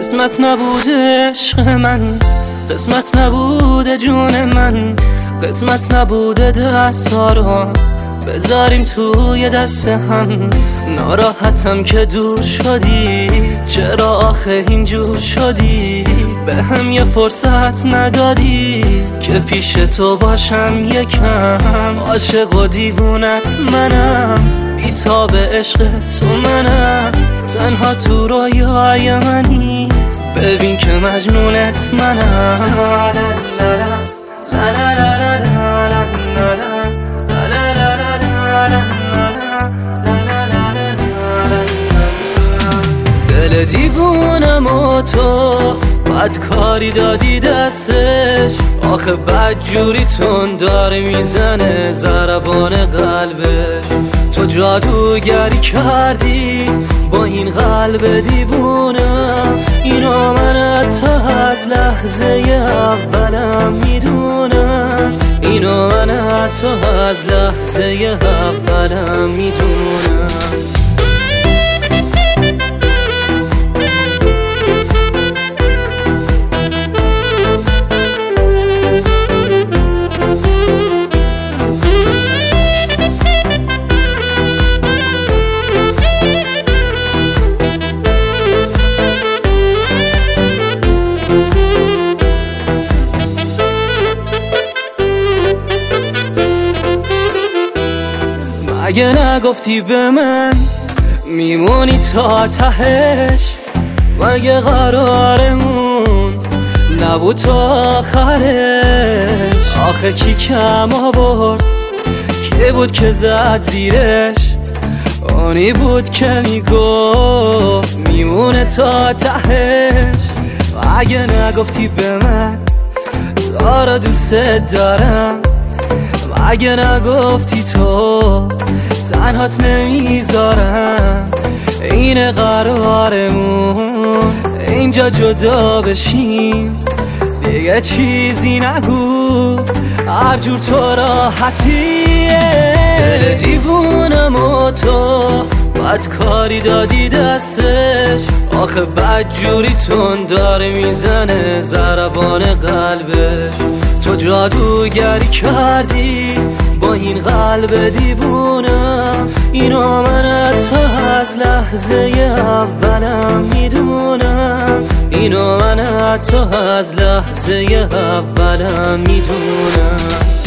قسمت نبوده عشق من، قسمت نبوده جون من، قسمت نبوده دستا رو بذاریم توی دست هم. ناراحتم که دور شدی، چرا آخه اینجور شدی؟ به هم یه فرصت ندادی که پیش تو باشم یکم. عاشق و دیوونت منم، بی‌تاب عشق تو منم، تنها تو رویای منی، ببین که مجنونت منم. دل دیوونم و تو بد کاری دادی دستش، آخه بد جوری تون داره میزنه ضربان قلبش. تو جادوگری کردی با این قلب دیوونم، اینو من حتی از لحظه اولم میدونم، اینو من حتی از لحظه اولم میدونم. مگه نگفتی به من میمونی تا تهش؟ مگه قرارمون نبود تا آخرش؟ آخه کی کم آورد، کی بود که زد زیرش؟ اونی بود که میگفت میمونه تا تهش. مگه نگفتی به من زارا دوست دارم؟ مگه نگفتی تو تنهات نمیذارم؟ این قرارمون اینجا جدا بشیم، دیگه چیزی نگو، هر جور تو راحتیه. دل دیوونم و تو بد کاری دادی دستش، آخه بد جوری تون داره میزنه ضربان قلبش. تو جادوگری کردی با این قلب دیوونم، اینو من حتی از لحظه اولم میدونم، اینو من حتی از لحظه اولم میدونم.